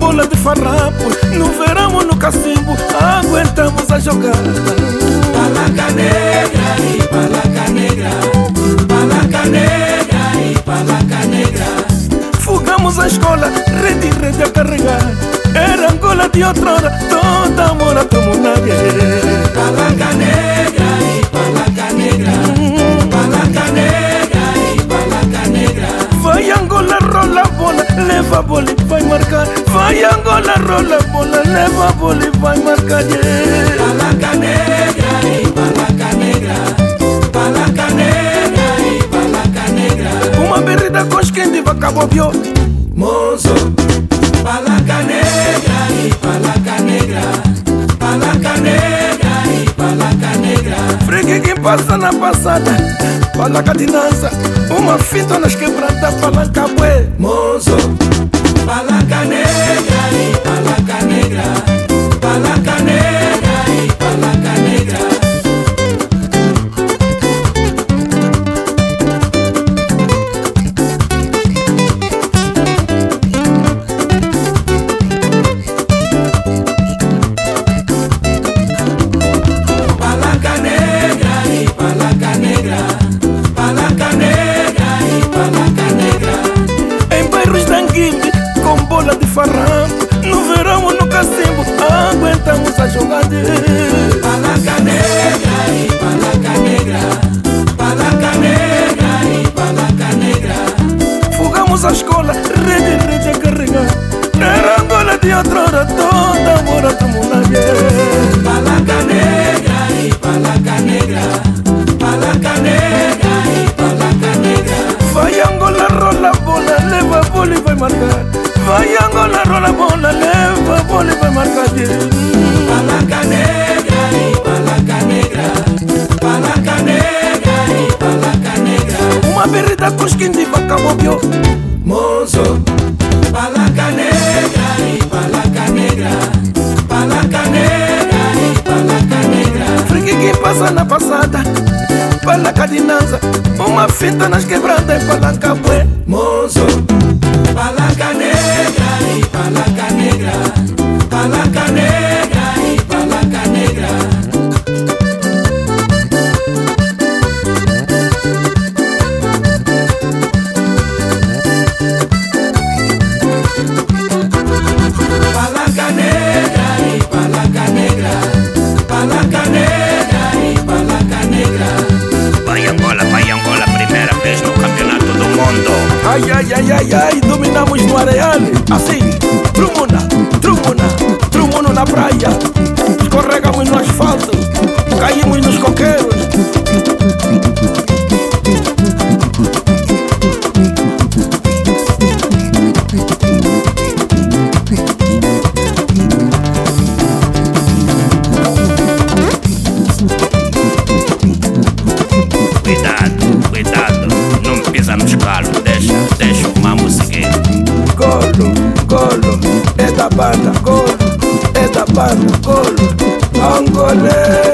bola de farrapo, no verão ou no cacimbo, aguentamos a jogar. Palanca negra e palanca negra, palanca negra e palanca negra. Fugamos a escola, rede e rede a carregar. Era Angola de outrora, toda amor a comunidade. Palanca negra e palanca negra, palanca negra e palanca negra. Vai Angola, rola a bola, leva a bola e vai marcar. Vai Angola, rola a bola, leva a bola e vai marcar. Palanca negra e palanca negra, palanca negra e palanca negra. Uma berrida com esquende vai cabo bio Monzo. Palanca negra e palanca negra, palanca negra e palanca negra. fregue quem passa na passada, palanca de dança. Uma fita nas quebradas, palanca bué Monzo. Palanca negra e palanca negra, palanca negra e palanca negra. Palanca negra e palanca negra, palanca negra e palanca negra. em bairros da Anguille, com bola de farrapo, no verão ou no cacimbo, aguentamos a jogar. Palanca negra e palanca negra, palanca negra e palanca negra. Fugamos a escola, rede e rede a carregar. Era Angola de outrora, toda amor a comunidade. Palanca negra e palanca negra, palanca negra e palanca negra. Vai Angola, rola a bola, leva a bola e vai marcar. Vai Angola, rola a bola, leva a bola e vai marcar. Palanca negra e palanca negra, palanca negra e palanca negra. Uma berrida com esquende vai cabo bio Monzo. Palanca negra e palanca negra, palanca negra e palanca negra. fregue quem passa na passada, palanca de dança. Uma fita nas quebradas, palanca bué Monzo. Palanca negra e palanca negra, palanca negra e palanca negra. Palanca negra e palanca negra, palanca negra e palanca negra. Vai Angola, primeira vez no campeonato do mundo. Ai, ai, ai, ai, ai, dominamos no areal. Assim, trumuno na praia. Escorregamos no asfalto, caímos nos coqueiros. Cuidado, não pisa nos calos, deixa o mambo seguir. Golo, é da banda, golo, é da banda, golo, Angolé.